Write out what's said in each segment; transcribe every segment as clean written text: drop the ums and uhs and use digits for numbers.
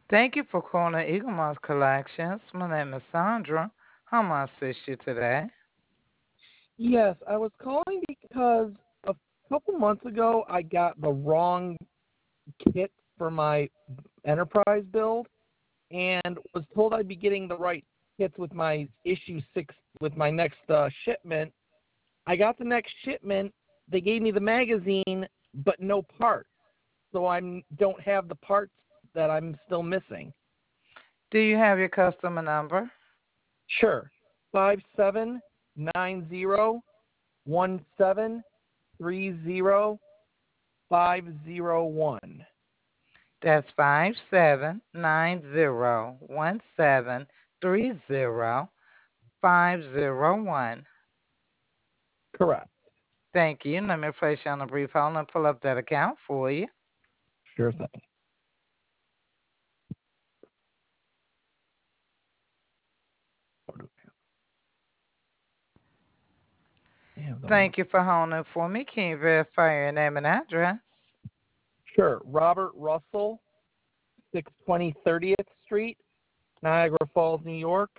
Thank you for calling Eagle Moss Collections. My name is Sandra. How may I assist you today? Yes, I was calling because a couple months ago I got the wrong kit for my enterprise build and was told I'd be getting the right kits with my issue 6 with my next shipment. I got the next shipment, they gave me the magazine but no parts. So I don't have the parts that I'm still missing. Do you have your customer number? Sure. 57901730 501. That's 57901730 501. Correct. Thank you. Let me place you on a brief hold and pull up that account for you. Sure thing. Damn, the wrong. Thank you for holding for me. Can you verify your name and address? Sure. Robert Russell, 620 30th Street, Niagara Falls, New York,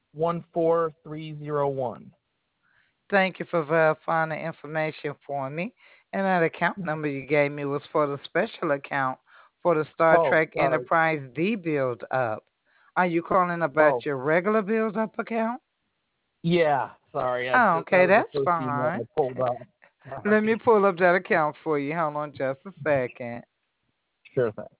14301. Thank you for verifying the information for me. And that account number you gave me was for the special account for the Star Oh, Trek sorry. Enterprise D build up. Are you calling about Oh, your regular build up account? yeah. Sorry. Oh, That okay, was the that's first email fine. I pulled up. Let me Sorry. pull up that account for you. Hold on just a second. Sure thing.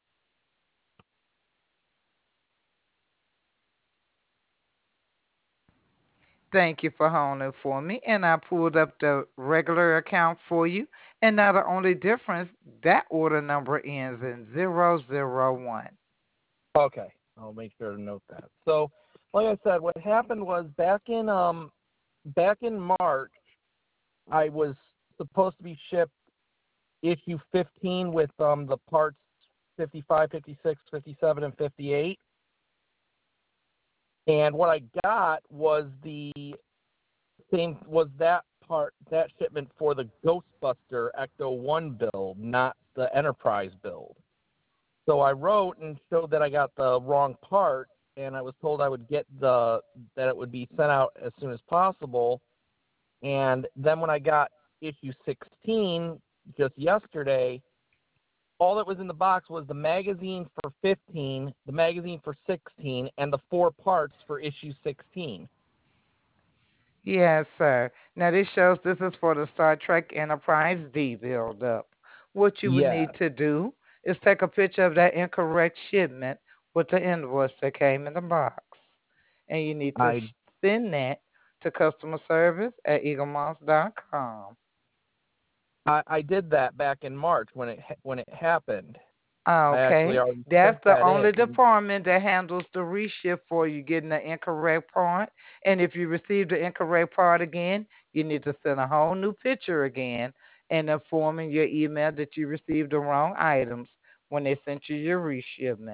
Thank you for holding for me. And I pulled up the regular account for you. And now the only difference, that order number ends in 001. Okay. I'll make sure to note that. So, like I said, what happened was back in March, I was supposed to be shipped issue 15 with the parts 55, 56, 57, and 58. And what I got was that shipment for the Ghostbuster Ecto 1 build, not the Enterprise build. So I wrote and showed that I got the wrong part, and I was told I would get that it would be sent out as soon as possible. And then when I got issue 16 just yesterday, all that was in the box was the magazine for 15, the magazine for 16, and the 4 parts for issue 16. Yes, sir. Now this shows this is for the Star Trek Enterprise D build-up. What you would need Yes, to do is take a picture of that incorrect shipment with the invoice that came in the box. And you need to I send that to customer service at eaglemoss.com. I did that back in March when it happened. I actually Okay, already that's sent the that only in. department that handles the reship for you getting the incorrect part. And if you receive the incorrect part again, you need to send a whole new picture again and informing your email that you received the wrong items when they sent you your reshipment.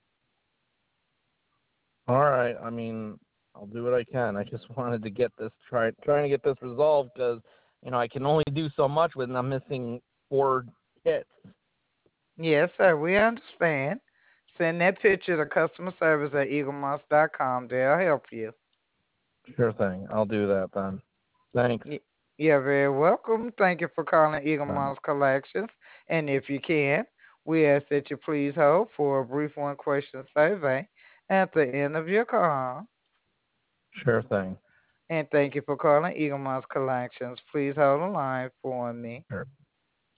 All right. I mean, I'll do what I can. I just wanted to get this trying to get this resolved because I can only do so much with, and I'm missing 4 kits. Yes, sir, we understand. Send that picture to customer service at eaglemoss.com. They'll help you. Sure thing. I'll do that then. Thanks. Y- You're very welcome. Thank you for calling Eagle Bye. Moss Collections. And if you can, we ask that you please hold for a brief one question survey at the end of your call. Sure thing. And thank you for calling Eagle Moss Collections. Please hold the line for me. Sure.